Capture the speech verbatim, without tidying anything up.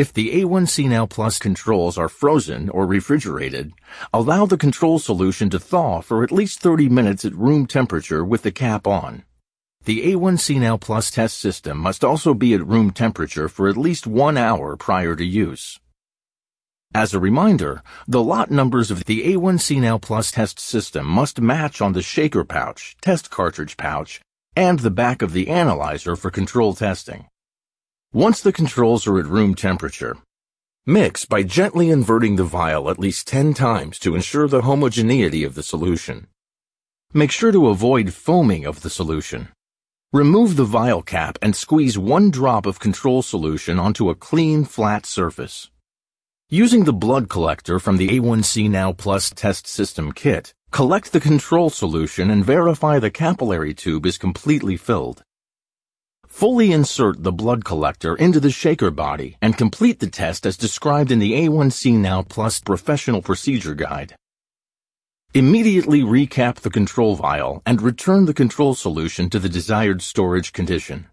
If the A one C Now Plus controls are frozen or refrigerated, allow the control solution to thaw for at least thirty minutes at room temperature with the cap on. The A one C Now Plus test system must also be at room temperature for at least one hour prior to use. As a reminder, the lot numbers of the A one C Now Plus test system must match on the shaker pouch, test cartridge pouch, and the back of the analyzer for control testing. Once the controls are at room temperature, mix by gently inverting the vial at least ten times to ensure the homogeneity of the solution. Make sure to avoid foaming of the solution. Remove the vial cap and squeeze one drop of control solution onto a clean, flat surface. Using the blood collector from the A one C Now Plus test system kit, collect the control solution and verify the capillary tube is completely filled. Fully insert the blood collector into the shaker body and complete the test as described in the A one C Now Plus Professional Procedure Guide. Immediately recap the control vial and return the control solution to the desired storage condition.